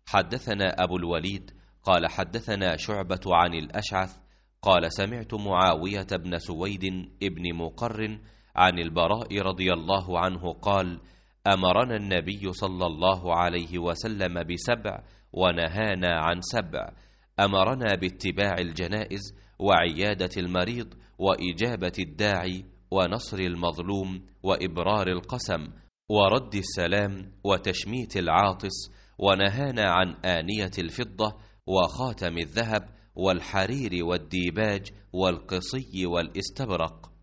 حدثنا أبو الوليد قال حدثنا شعبة عن الأشعث قال سمعت معاوية بن سويد ابن مقر عن البراء رضي الله عنه قال أمرنا النبي صلى الله عليه وسلم ب7 ونهانا عن 7. أمرنا باتباع الجنائز وعيادة المريض وإجابة الداعي ونصر المظلوم وإبرار القسم ورد السلام وتشميت العاطس، ونهانا عن آنية الفضة وخاتم الذهب والحرير والديباج والقصي والاستبرق.